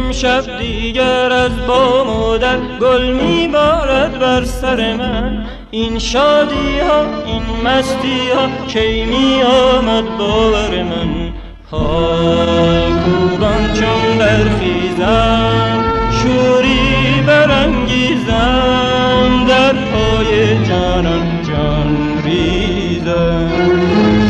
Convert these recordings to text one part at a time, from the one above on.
امشب دیگر از بام و در گل میبارد بر سر من. این شادی ها این مستی ها کی می آمد باور من. پاکوبان چون برخیزم شوری برانگیزم، در پای جانان جان ریزم.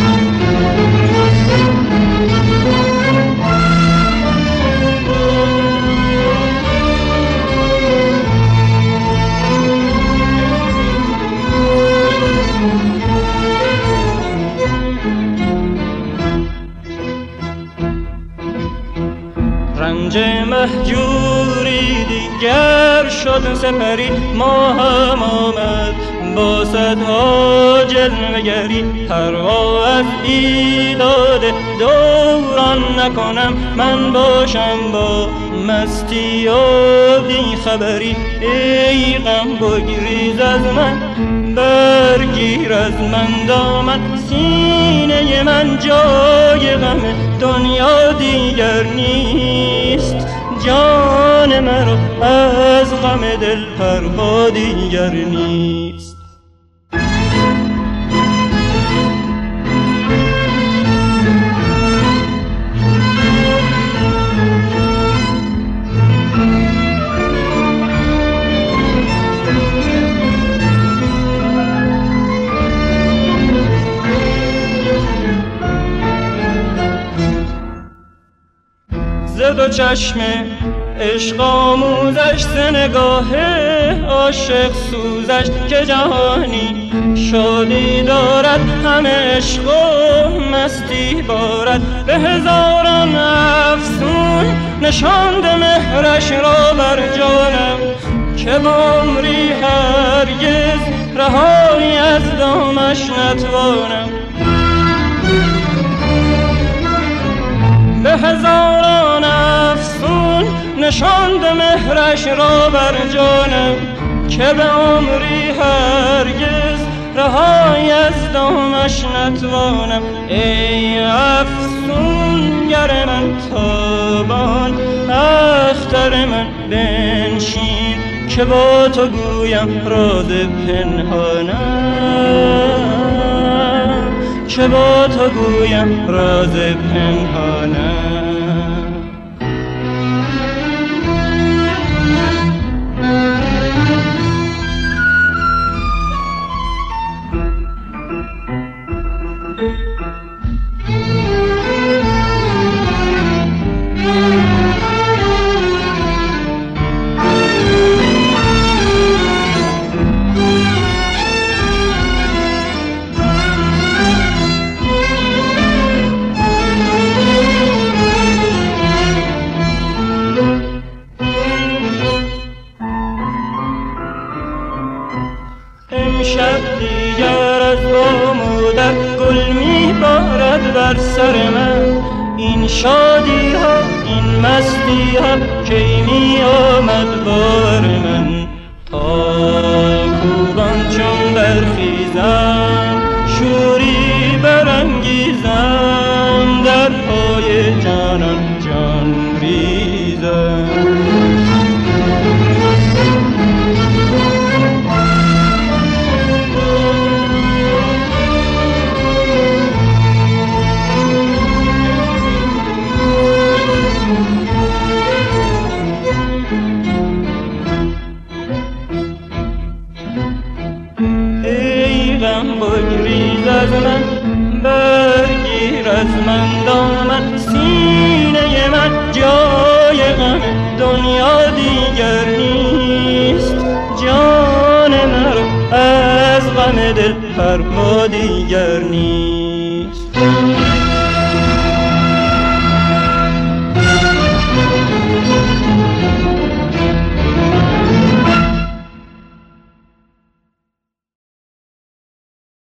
رنج مهجوری دیگر شد سپری، ما هم آمد با صدها جلوه‌گری. پروا از بیداد دوران نکنم، من باشم با مستی و بیخبری. ای غم بگریز از من، برگیر از من دامن، سینه من جای غم دنیا دیگر نیست. جان مرا از غم دل پروا دیگر نیست. ز دو چشم عشق آموزش، ز نگاه عاشق سوزش، که جهانی شادی دارد همه عشق و مستی بارد. به هزاران افسون نشانده مهرش را بر جانم، که با عمری هرگز رهایی از دامش نتوانم. به هزاران افسون نشاند مهرش را بر جانم، که به عمری هرگز رهایی از دامش نتوانم. ای افسونگر من تابان، اختر من بنشین، که با تو گویم راز پنهانم، که با تو گویم راز پنهانم. امشب دیگر از بام و در گل میبارد بر سر من. این شادی ها این مستی ها کی می آمد بار من. پاکوبان چون برخیزم شوری برانگیزم، در پای جانان جان ریزم. بگریز از من، برگیر از من دامن، سینه من جای غم دنیا دیگر نیست. جان مرا از غم دل پروا دیگر نیست.